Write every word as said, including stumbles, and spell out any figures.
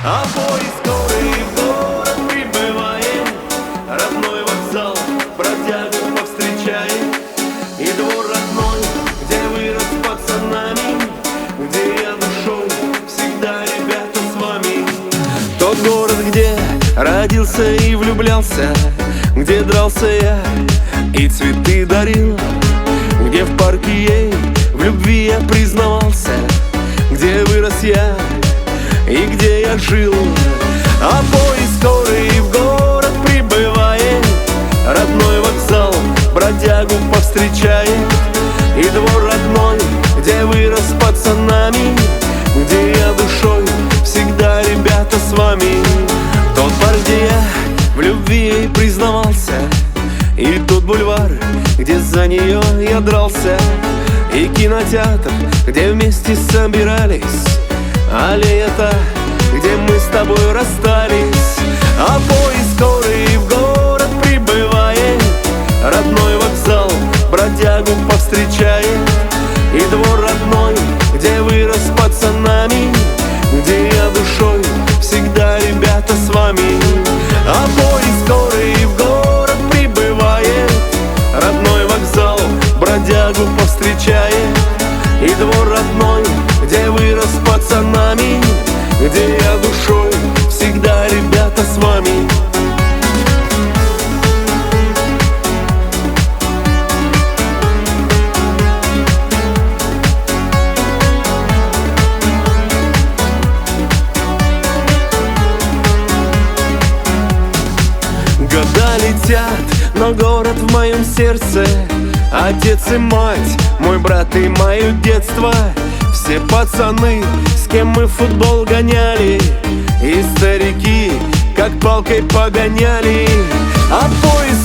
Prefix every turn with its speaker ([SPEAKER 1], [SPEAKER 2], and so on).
[SPEAKER 1] А в поезд скорый в город прибываем, родной вокзал бродягу повстречаем. И двор родной, где вырос пацанами, где я душой всегда, ребята, с вами. Тот город, где родился и влюблялся, где дрался я и цветы дарил, где в парке ей в любви я признавался, где вырос я и где я жил. А поезд скорый в город прибывает, родной вокзал бродягу повстречает. И двор родной, где вырос пацанами, где я душой всегда, ребята, с вами. Тот парк, где я в любви ей признавался, и тот бульвар, где за нее я дрался, и кинотеатр, где вместе собирались, аллея та, где мы с тобой расстались. А поезд скорый в город прибывает, родной вокзал бродягу повстречает. И двор родной, где вырос пацанами, где я душой всегда, ребята, с вами. А поезд скорый в город прибывает, родной вокзал бродягу повстречает. И двор родной, где вырос пацанами, где я душой всегда, ребята, с вами. Года летят, но город в моем сердце, отец и мать, мой брат и мое детство. Все пацаны, с кем мы в футбол гоняли, и старики, как палкой погоняли. А поезд